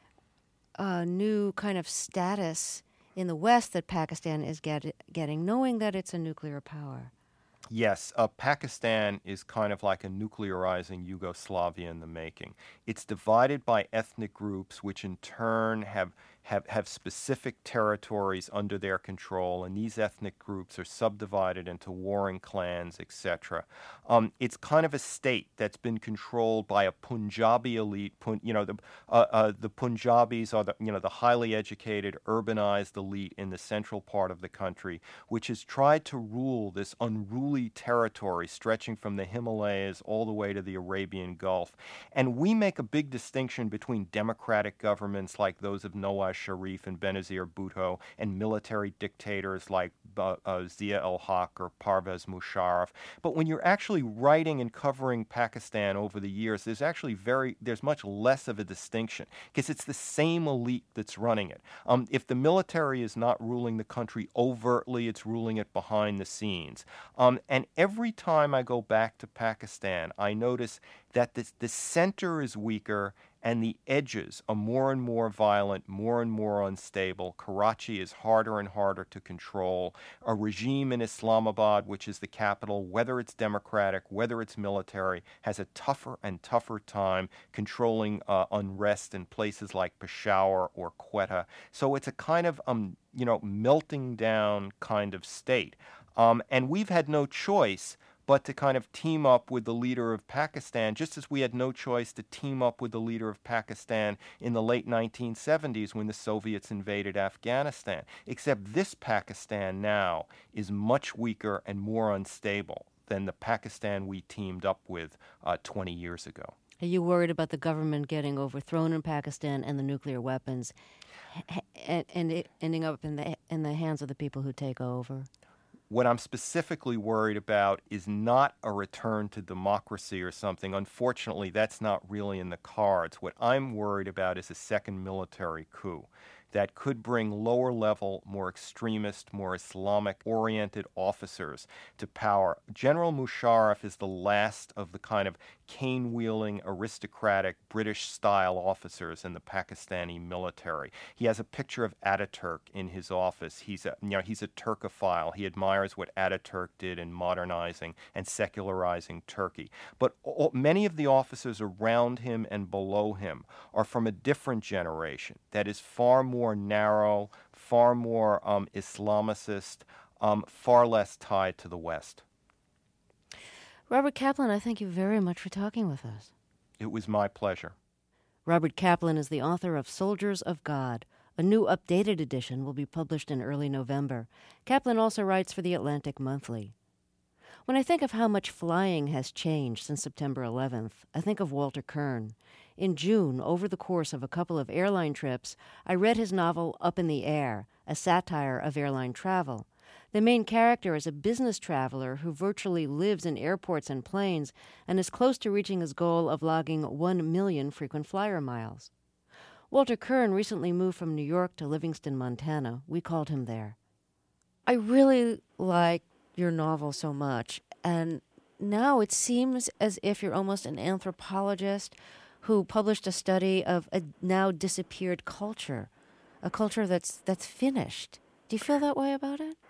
uh, new kind of status in the West that Pakistan is get- getting, knowing that it's a nuclear power? Yes, uh, Pakistan is kind of like a nuclearizing Yugoslavia in the making. It's divided by ethnic groups, which in turn have Have, have specific territories under their control, and these ethnic groups are subdivided into warring clans, et cetera. Um, it's kind of a state that's been controlled by a Punjabi elite. Pun, you know, the uh, uh, the Punjabis are the you know the highly educated, urbanized elite in the central part of the country, which has tried to rule this unruly territory stretching from the Himalayas all the way to the Arabian Gulf. And we make a big distinction between democratic governments like those of Nawaz Sharif and Benazir Bhutto and military dictators like uh, uh, Zia ul-Haq or Parvez Musharraf. But when you're actually writing and covering Pakistan over the years, there's actually very, there's much less of a distinction because it's the same elite that's running it. Um, if the military is not ruling the country overtly, it's ruling it behind the scenes. Um, and every time I go back to Pakistan, I notice that the, the center is weaker and the edges are more and more violent, more and more unstable. Karachi is harder and harder to control. A regime in Islamabad, which is the capital, whether it's democratic, whether it's military, has a tougher and tougher time controlling uh, unrest in places like Peshawar or Quetta. So it's a kind of, um, you know, melting down kind of state. Um, and we've had no choice but to kind of team up with the leader of Pakistan, just as we had no choice to team up with the leader of Pakistan in the late nineteen seventies when the Soviets invaded Afghanistan. Except this Pakistan now is much weaker and more unstable than the Pakistan we teamed up with uh, twenty years ago. Are you worried about the government getting overthrown in Pakistan and the nuclear weapons and, and it ending up in the in the hands of the people who take over? What I'm specifically worried about is not a return to democracy or something. Unfortunately, that's not really in the cards. What I'm worried about is a second military coup that could bring lower-level, more extremist, more Islamic-oriented officers to power. General Musharraf is the last of the kind of cane-wielding, aristocratic, British-style officers in the Pakistani military. He has a picture of Ataturk in his office. He's a, you know, he's a Turkophile. He admires what Ataturk did in modernizing and secularizing Turkey. But all, many of the officers around him and below him are from a different generation that is far more more narrow, far more um, Islamicist, um, far less tied to the West. Robert Kaplan, I thank you very much for talking with us. It was my pleasure. Robert Kaplan is the author of Soldiers of God. A new updated edition will be published in early November. Kaplan also writes for the Atlantic Monthly. When I think of how much flying has changed since September eleventh, I think of Walter Kern. In June, over the course of a couple of airline trips, I read his novel Up in the Air, a satire of airline travel. The main character is a business traveler who virtually lives in airports and planes and is close to reaching his goal of logging one million frequent flyer miles. Walter Kern recently moved from New York to Livingston, Montana. We called him there. I really like your novel so much, and now it seems as if you're almost an anthropologist who published a study of a now disappeared culture, a culture that's that's finished. Do you feel that way about it?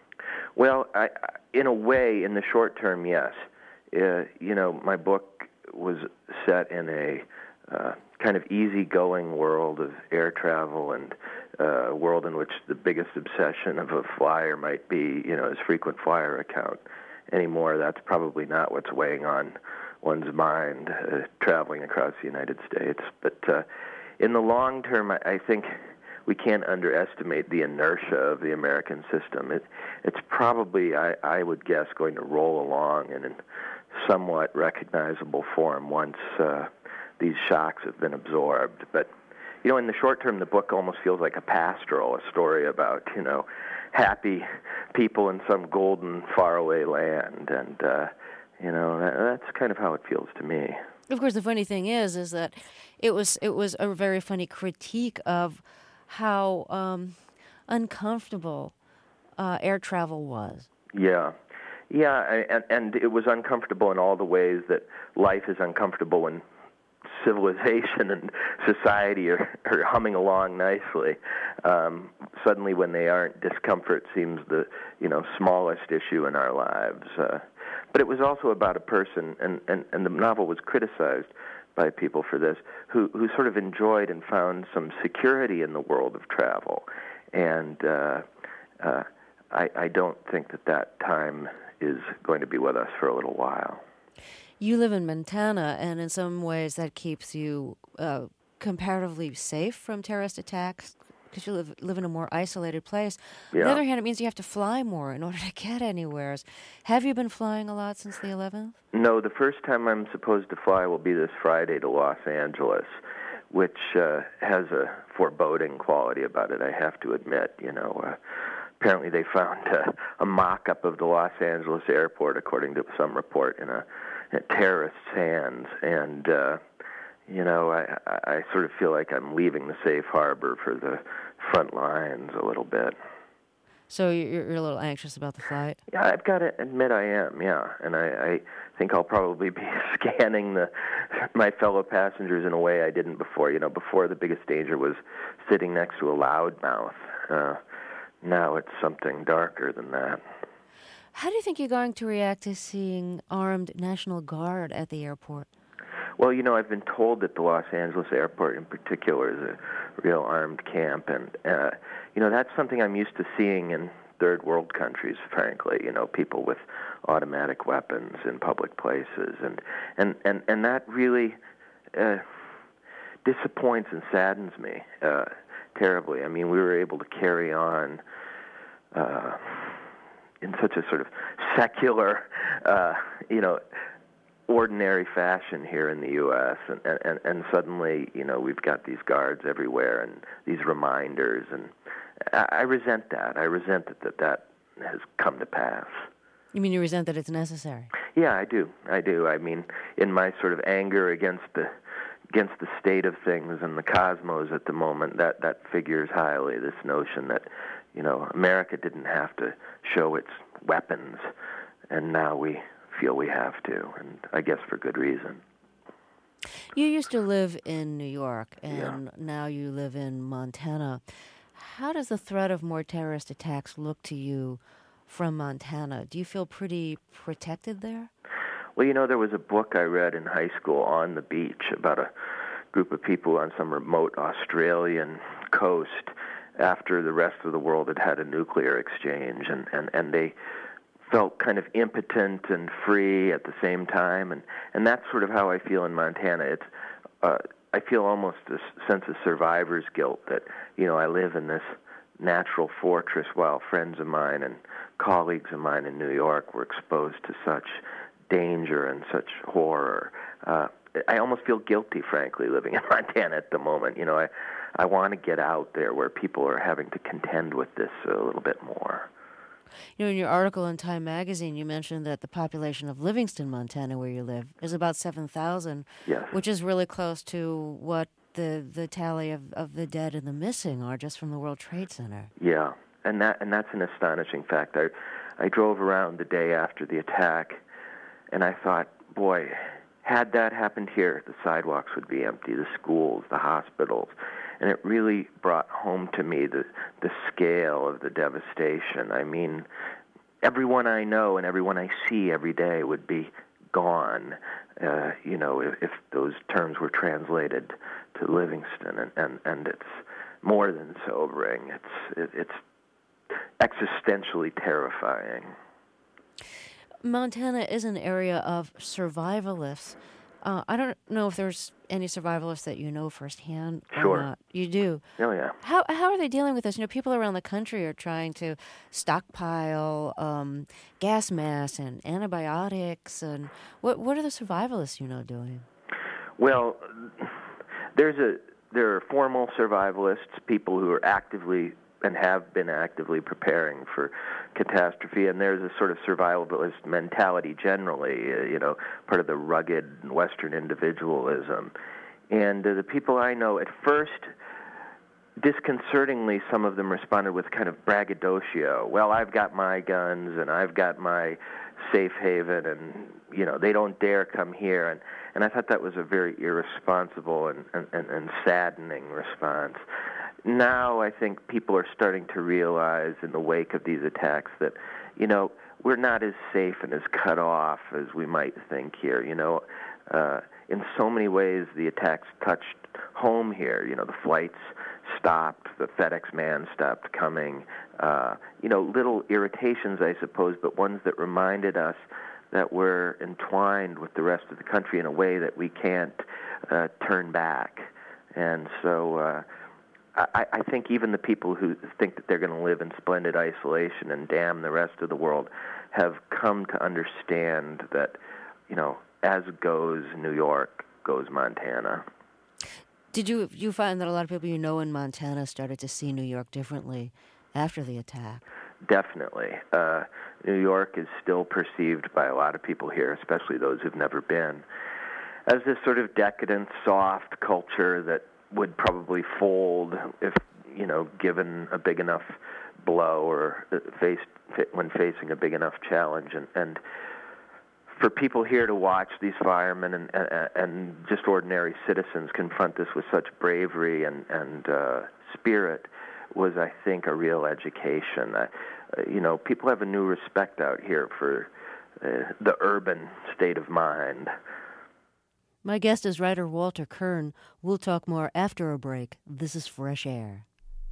Well, I, I, in a way, in the short term, yes. Uh, you know, my book was set in a uh, kind of easygoing world of air travel and uh, a world in which the biggest obsession of a flyer might be, you know, his frequent flyer account. Anymore, that's probably not what's weighing on one's mind uh, traveling across the United States. But uh, in the long term, I, I think we can't underestimate the inertia of the American system. It, it's probably, I, I would guess, going to roll along in a somewhat recognizable form once uh, these shocks have been absorbed. But, you know, in the short term, the book almost feels like a pastoral, a story about, you know, happy people in some golden, faraway land. And, uh, you know, that, that's kind of how it feels to me. Of course, the funny thing is, is that it was it was a very funny critique of how um, uncomfortable uh, air travel was. Yeah. Yeah, and, and it was uncomfortable in all the ways that life is uncomfortable when civilization and society are, are humming along nicely. Um, suddenly, when they aren't, discomfort seems the, you know, smallest issue in our lives. Uh, but it was also about a person, and, and, and the novel was criticized by people for this, who, who sort of enjoyed and found some security in the world of travel. And uh, uh, I, I don't think that that time is going to be with us for a little while. You live in Montana, and in some ways that keeps you uh, comparatively safe from terrorist attacks because you live live in a more isolated place. Yeah. On the other hand, it means you have to fly more in order to get anywhere. Have you been flying a lot since the eleventh? No, the first time I'm supposed to fly will be this Friday to Los Angeles, which uh, has a foreboding quality about it, I have to admit. You know, uh, apparently they found uh, a mock-up of the Los Angeles airport, according to some report, in a, in a terrorist's hands, and uh, you know, I, I sort of feel like I'm leaving the safe harbor for the front lines a little bit. So you're, you're a little anxious about the flight? Yeah, I've got to admit I am, yeah. And I, I think I'll probably be scanning the my fellow passengers in a way I didn't before. You know, before the biggest danger was sitting next to a loudmouth. Uh, now it's something darker than that. How do you think you're going to react to seeing armed National Guard at the airport? Well, you know, I've been told that the Los Angeles airport in particular is a real armed camp, and, uh, you know, that's something I'm used to seeing in third world countries, frankly, you know, people with automatic weapons in public places, and, and, and, and that really uh, disappoints and saddens me uh, terribly. I mean, we were able to carry on uh, in such a sort of secular, uh, you know, ordinary fashion here in the U S and, and and suddenly, you know, we've got these guards everywhere and these reminders, and I, I resent that. I resent that, that that has come to pass. You mean you resent that it's necessary? Yeah, I do. I do. I mean, in my sort of anger against the against the state of things and the cosmos at the moment, that that figures highly. This notion that, you know, America didn't have to show its weapons, and now we feel we have to, and I guess for good reason. You used to live in New York, and yeah. now you live in Montana. How does the threat of more terrorist attacks look to you from Montana? Do you feel pretty protected there? Well, you know, there was a book I read in high school on the beach about a group of people on some remote Australian coast after the rest of the world had had a nuclear exchange, and, and, and they felt kind of impotent and free at the same time, and, and that's sort of how I feel in Montana. It's uh, I feel almost a sense of survivor's guilt that, you know, I live in this natural fortress while friends of mine and colleagues of mine in New York were exposed to such danger and such horror. Uh, I almost feel guilty, frankly, living in Montana at the moment. You know, I, I want to get out there where people are having to contend with this a little bit more. You know, in your article in Time magazine, you mentioned that the population of Livingston, Montana, where you live, is about seven thousand, yes. which is really close to what the the tally of, of the dead and the missing are just from the World Trade Center. Yeah, and that and that's an astonishing fact. I, I drove around the day after the attack, and I thought, boy, had that happened here, the sidewalks would be empty, the schools, the hospitals. And it really brought home to me the, the scale of the devastation. I mean, everyone I know and everyone I see every day would be gone, uh, you know, if, if those terms were translated to Livingston. And, and, and it's more than sobering. It's, it, it's existentially terrifying. Montana is an area of survivalists. Uh, I don't know if there's any survivalists that you know firsthand or Sure. not. You do? Oh, yeah. How how are they dealing with this? You know, people around the country are trying to stockpile um, gas masks and antibiotics. And what what are the survivalists you know doing? Well, there's a there are formal survivalists, people who are actively and have been actively preparing for catastrophe, and there's a sort of survivalist mentality generally, uh, you know, part of the rugged Western individualism. And uh, the people I know, at first, disconcertingly, some of them responded with kind of braggadocio. Well, I've got my guns, and I've got my safe haven, and, you know, they don't dare come here. And, and I thought that was a very irresponsible and, and, and saddening response. Now I think people are starting to realize in the wake of these attacks that, you know, we're not as safe and as cut off as we might think here. You know, uh, in so many ways the attacks touched home here. You know, the flights stopped, the FedEx man stopped coming. Uh, you know, little irritations, I suppose, but ones that reminded us that we're entwined with the rest of the country in a way that we can't uh, turn back. And so uh, I, I think even the people who think that they're going to live in splendid isolation and damn the rest of the world have come to understand that, you know, as goes New York, goes Montana. Did you you find that a lot of people you know in Montana started to see New York differently after the attack? Definitely. Uh, New York is still perceived by a lot of people here, especially those who've never been, as this sort of decadent, soft culture that would probably fold if, you know, given a big enough blow or faced when facing a big enough challenge. And, and for people here to watch these firemen and, and, and just ordinary citizens confront this with such bravery and, and uh, spirit was, I think, a real education. Uh, you know, people have a new respect out here for uh, the urban state of mind. My guest is writer Walter Kirn. We'll talk more after a break. This is Fresh Air.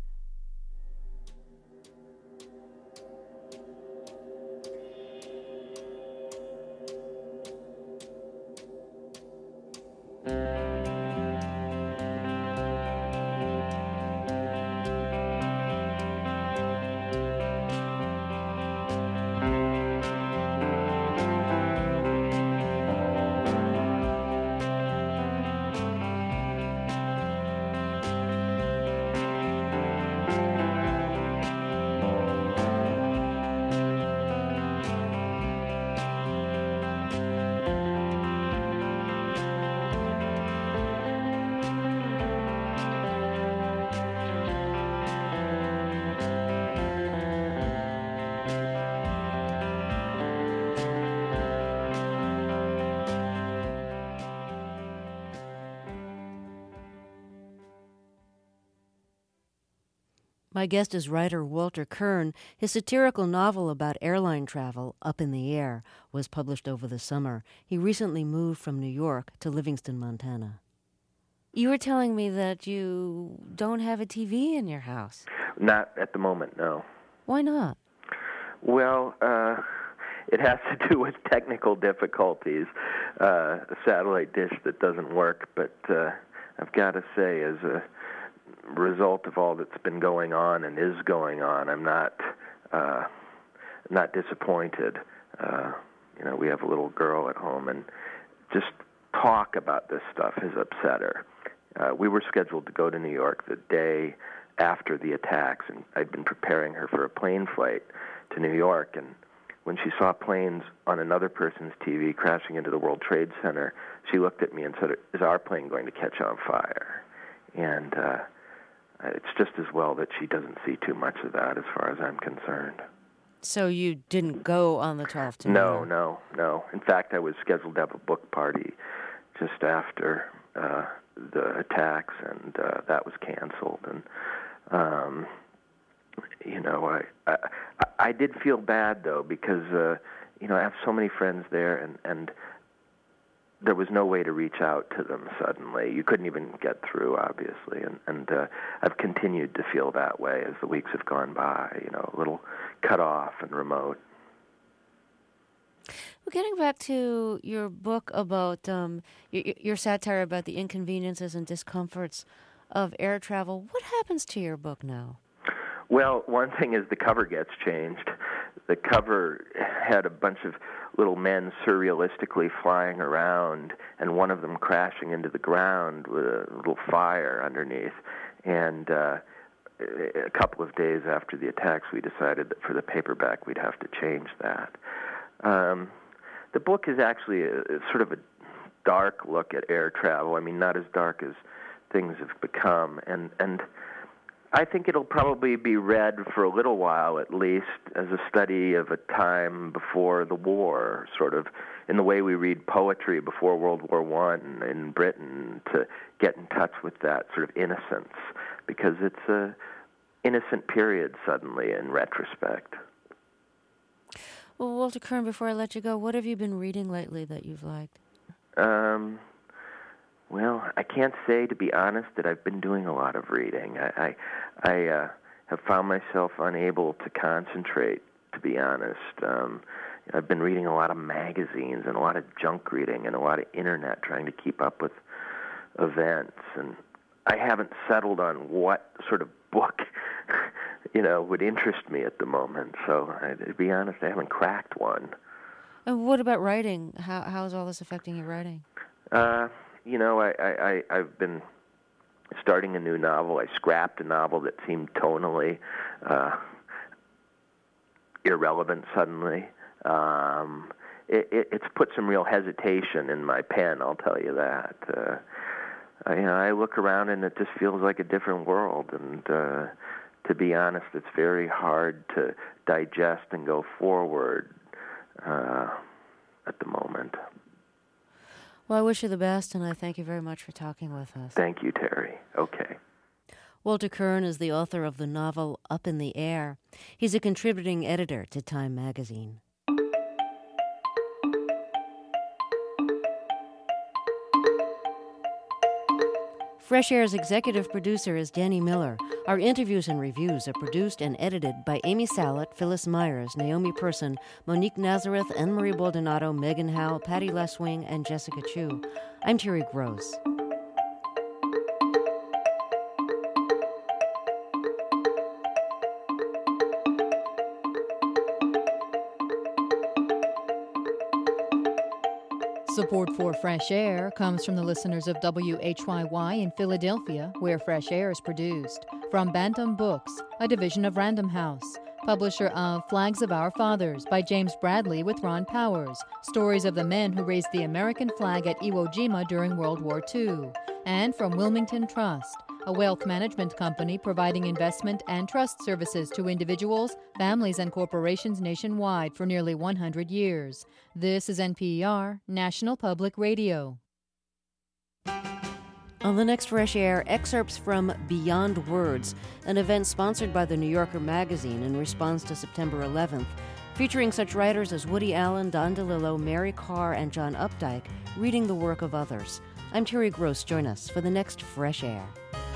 My guest is writer Walter Kirn. His satirical novel about airline travel, Up in the Air, was published over the summer. He recently moved from New York to Livingston, Montana. You were telling me that you don't have a T V in your house. Not at the moment, no. Why not? Well, uh, it has to do with technical difficulties, uh, a satellite dish that doesn't work, but uh, I've got to say, as a result of all that's been going on and is going on, I'm not uh, not disappointed. Uh, you know, we have a little girl at home, and just talk about this stuff has upset her. Uh, we were scheduled to go to New York the day after the attacks, and I'd been preparing her for a plane flight to New York, and when she saw planes on another person's T V crashing into the World Trade Center, she looked at me and said, "Is our plane going to catch on fire?" And uh, it's just as well that she doesn't see too much of that as far as I'm concerned. So you didn't go on the twelfth to No, no, no. In fact, I was scheduled to have a book party just after uh, the attacks, and uh, that was canceled. And um, you know, I, I I did feel bad though, because uh, you know, I have so many friends there, and and there was no way to reach out to them suddenly. You couldn't even get through, obviously, and and uh, I've continued to feel that way as the weeks have gone by. You know, a little cut off and remote. Well, getting back to your book about um, your, your satire about the inconveniences and discomforts of air travel, what happens to your book now? Well, one thing is the cover gets changed. The cover had a bunch of little men surrealistically flying around, and one of them crashing into the ground with a little fire underneath. And uh, a couple of days after the attacks, we decided that for the paperback we'd have to change that. Um, the book is actually a, a sort of a dark look at air travel. I mean, not as dark as things have become, and and I think it'll probably be read for a little while, at least, as a study of a time before the war, sort of in the way we read poetry before World War One in Britain, to get in touch with that sort of innocence, because it's a innocent period suddenly in retrospect. Well, Walter Kirn, before I let you go, what have you been reading lately that you've liked? Um, well, I can't say, to be honest, that I've been doing a lot of reading. I, I, I uh, have found myself unable to concentrate, to be honest. Um, I've been reading a lot of magazines and a lot of junk reading and a lot of internet, trying to keep up with events. And I haven't settled on what sort of book you know, would interest me at the moment. So, I, to be honest, I haven't cracked one. And what about writing? How how is all this affecting your writing? Uh, you know, I, I, I, I've been starting a new novel. I scrapped a novel that seemed tonally uh, irrelevant suddenly. Um, it, it, it's put some real hesitation in my pen, I'll tell you that. Uh, I, you know, I look around and it just feels like a different world, and uh, to be honest, it's very hard to digest and go forward uh, at the moment. Well, I wish you the best, and I thank you very much for talking with us. Thank you, Terry. Okay. Walter Kirn is the author of the novel Up in the Air. He's a contributing editor to Time magazine. Fresh Air's executive producer is Danny Miller. Our interviews and reviews are produced and edited by Amy Salet, Phyllis Myers, Naomi Person, Monique Nazareth, Anne-Marie Baldonado, Megan Howe, Patty Leswing, and Jessica Chu. I'm Terry Gross. Support for Fresh Air comes from the listeners of W H Y Y in Philadelphia, where Fresh Air is produced. From Bantam Books, a division of Random House. Publisher of Flags of Our Fathers by James Bradley with Ron Powers. Stories of the men who raised the American flag at Iwo Jima during World War Two. And from Wilmington Trust, a wealth management company providing investment and trust services to individuals, families, and corporations nationwide for nearly one hundred years. This is N P R, National Public Radio. On the next Fresh Air, excerpts from Beyond Words, an event sponsored by the New Yorker magazine in response to September eleventh, featuring such writers as Woody Allen, Don DeLillo, Mary Karr, and John Updike, reading the work of others. I'm Terry Gross. Join us for the next Fresh Air.